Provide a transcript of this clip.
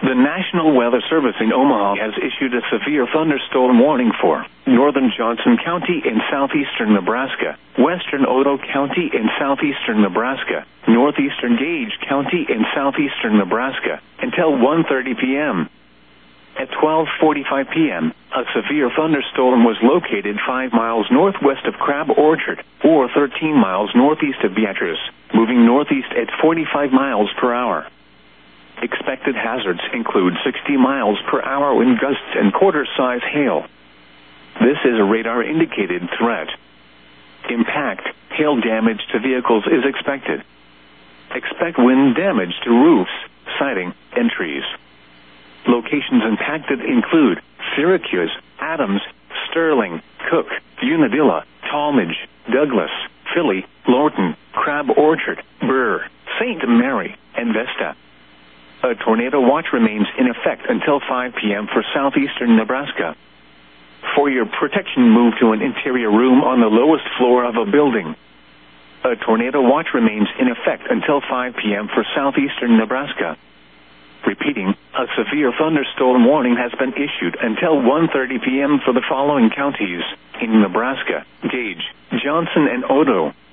The National Weather Service in Omaha has issued a severe thunderstorm warning for northern Johnson County in southeastern Nebraska, western Otoe County in southeastern Nebraska, northeastern Gage County in southeastern Nebraska, until 1:30 p.m. At 12:45 p.m., a severe thunderstorm was located 5 miles northwest of Crab Orchard, or 13 miles northeast of Beatrice, moving northeast at 45 miles per hour. Expected hazards include 60 miles per hour wind gusts and quarter-size hail. This is a radar-indicated threat. Impact, hail damage to vehicles is expected. Expect wind damage to roofs, siding, and trees. Locations impacted include Syracuse, Adams, Sterling, Cook, Unadilla, Tallmadge, Douglas, Philly, Lorton, Crab Orchard, Burr, St. Mary, and Vesta. A tornado watch remains in effect until 5 p.m. for southeastern Nebraska. For your protection, move to an interior room on the lowest floor of a building. A tornado watch remains in effect until 5 p.m. for southeastern Nebraska. Repeating, a severe thunderstorm warning has been issued until 1:30 p.m. for the following counties in Nebraska: Gage, Johnson, and Otoe.